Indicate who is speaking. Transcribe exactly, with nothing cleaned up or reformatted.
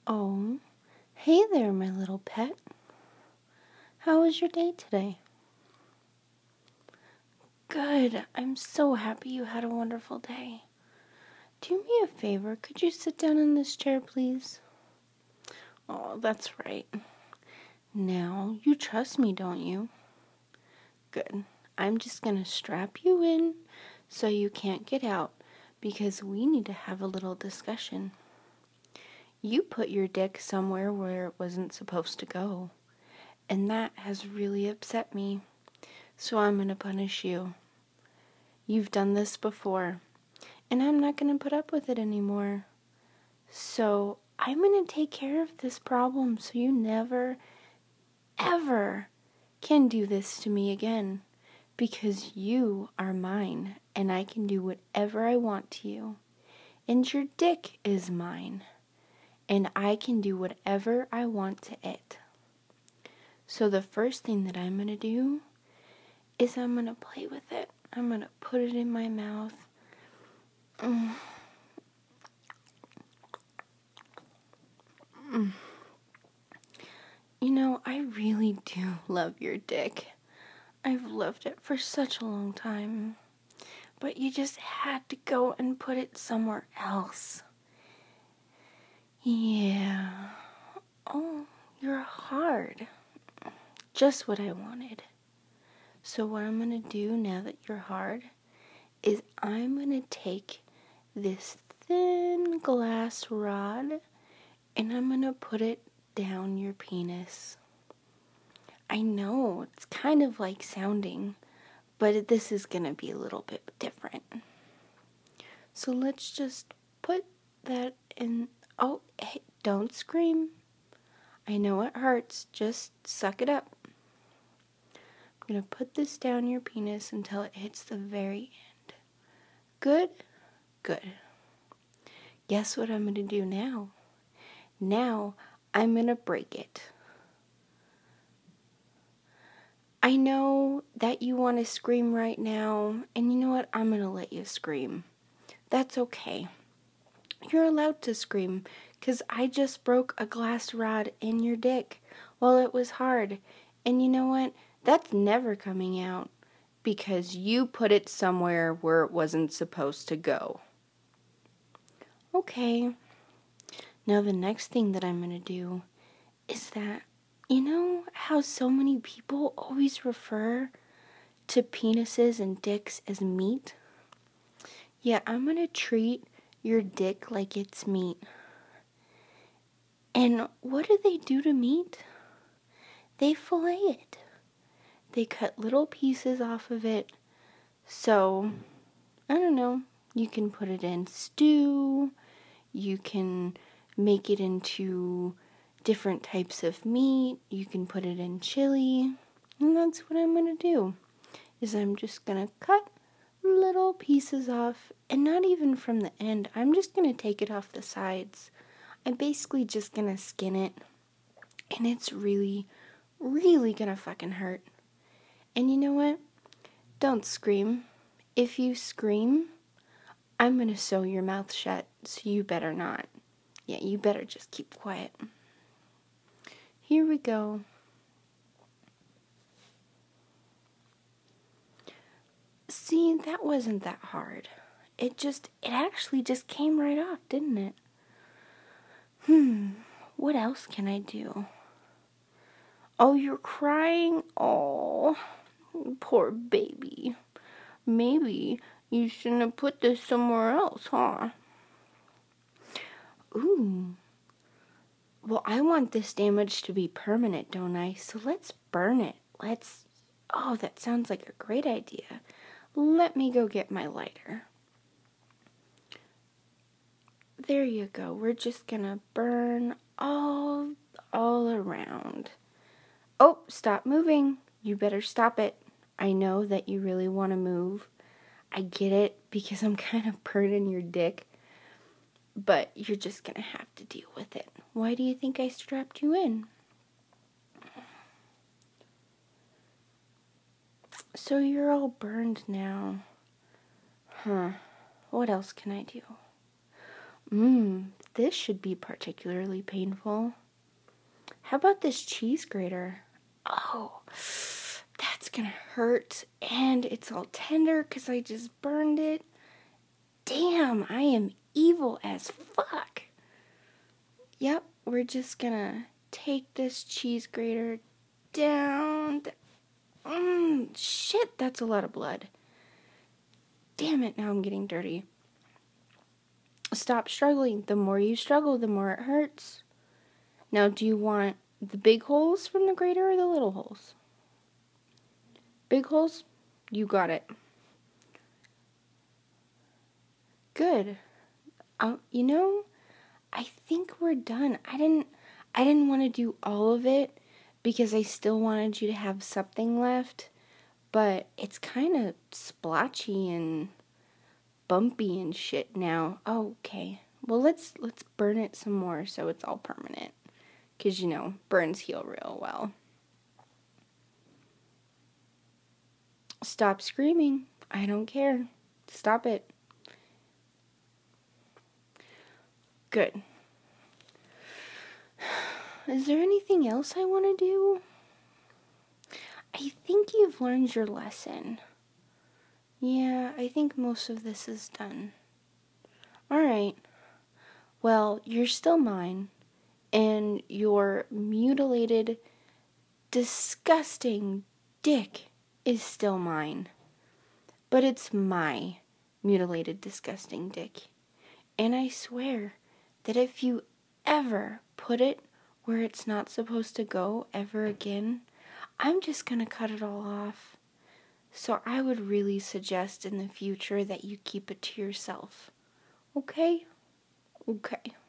Speaker 1: Oh, hey there, my little pet. How was your day today? Good. I'm so happy you had a wonderful day. Do me a favor. Could you sit down in this chair, please? Oh, that's right. Now, you trust me, don't you? Good. I'm just going to strap you in so you can't get out because we need to have a little discussion. You put your dick somewhere where it wasn't supposed to go, and that has really upset me. So I'm going to punish you. You've done this before, and I'm not going to put up with it anymore. So I'm going to take care of this problem so you never, ever can do this to me again. Because you are mine, and I can do whatever I want to you. And your dick is mine, and I can do whatever I want to it. So the first thing that I'm going to do is I'm going to play with it. I'm going to put it in my mouth. Mm. Mm. You know, I really do love your dick. I've loved it for such a long time. But you just had to go and put it somewhere else. Yeah. Oh, you're hard. Just what I wanted. So what I'm going to do now that you're hard is I'm going to take this thin glass rod and I'm going to put it down your penis. I know, it's kind of like sounding, but this is going to be a little bit different. So let's just put that in. Oh, hey, don't scream. I know it hurts. Just suck it up. I'm going to put this down your penis until it hits the very end. Good? Good. Guess what I'm going to do now? Now, I'm going to break it. I know that you want to scream right now, and you know what? I'm going to let you scream. That's okay. You're allowed to scream, because I just broke a glass rod in your dick while it was hard. And you know what? That's never coming out, because you put it somewhere where it wasn't supposed to go. Okay. Now the next thing that I'm going to do is that, you know how so many people always refer to penises and dicks as meat? Yeah, I'm going to treat your dick like it's meat. And what do they do to meat? They fillet it. They cut little pieces off of it. So, I don't know, you can put it in stew, you can make it into different types of meat, you can put it in chili, and that's what I'm going to do, is I'm just going to cut little pieces off, and not even from the end, I'm just going to take it off the sides. I'm basically just going to skin it, and it's really, really going to fucking hurt. And you know what? Don't scream. If you scream, I'm going to sew your mouth shut, so you better not. Yeah, you better just keep quiet. Here we go. See, that wasn't that hard. It just, it actually just came right off, didn't it? Hmm, what else can I do? Oh, you're crying? Oh, poor baby. Maybe you shouldn't have put this somewhere else, huh? Ooh. Well, I want this damage to be permanent, don't I? So let's burn it. Let's... Oh, that sounds like a great idea. Let me go get my lighter. There you go. We're just gonna burn all, all around. Oh, stop moving. You better stop it. I know that you really want to move. I get it, because I'm kind of burning your dick. But you're just gonna have to deal with it. Why do you think I strapped you in? So you're all burned now. Huh. What else can I do? Mmm, this should be particularly painful. How about this cheese grater? Oh, that's gonna hurt, and it's all tender because I just burned it. Damn, I am evil as fuck. Yep, we're just gonna take this cheese grater down. Mmm, shit, that's a lot of blood. Damn it, now I'm getting dirty. Stop struggling. The more you struggle, the more it hurts. Now, do you want the big holes from the grater or the little holes? Big holes? You got it. Good. I'll, you know, I think we're done. I didn't I didn't want to do all of it because I still wanted you to have something left, but it's kind of splotchy and bumpy and shit now. Oh, okay. Well, let's let's burn it some more so it's all permanent. Cuz you know, burns heal real well. Stop screaming. I don't care. Stop it. Good. Is there anything else I want to do? I think you've learned your lesson. Yeah, I think most of this is done. Alright. Well, you're still mine. And your mutilated, disgusting dick is still mine. But it's my mutilated, disgusting dick. And I swear that if you ever put it where it's not supposed to go ever again, I'm just gonna cut it all off. So I would really suggest in the future that you keep it to yourself. Okay? Okay.